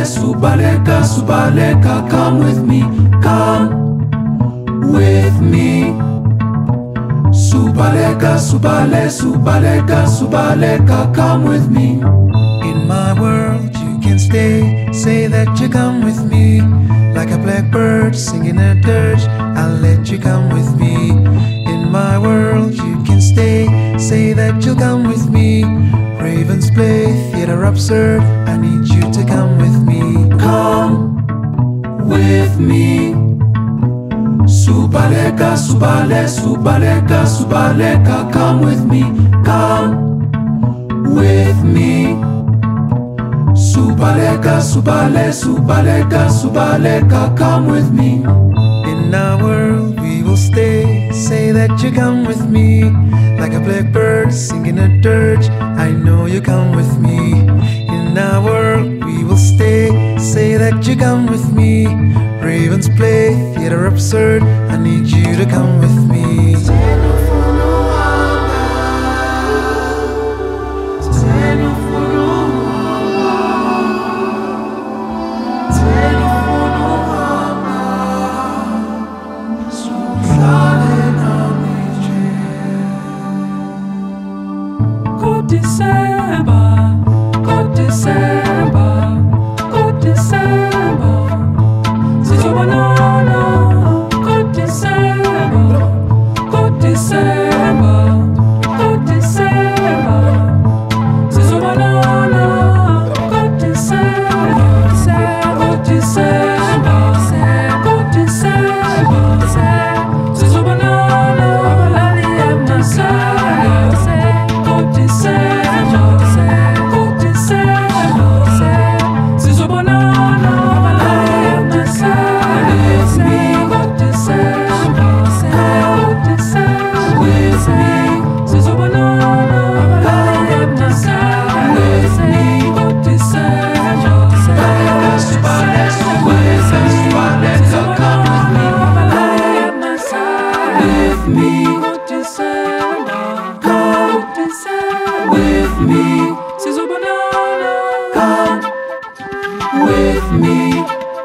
Subaleka, Subaleka, come with me, come with me. Subaleka, Subaleka, Subaleka, come with me. In my world you can stay, say that you come with me. Like a blackbird singing a dirge, I'll let you come with me. In my world you can stay, say that you'll come with me. Ravens play theater absurd, I need you to come with me. Come with me. Subaleka, Subaleka, Subaleka, come with me, come with me. Subaleka, Subaleka, Subaleka, come with me. In our world we will stay, say that you come with me. Like a blackbird singing a dirge, I know you come with me. In our world we will stay, say that you come with me. Ravens play theater absurd, I need you to come with me.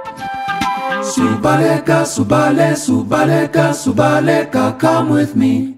Subaleka, Subaleka, Subaleka, come with me.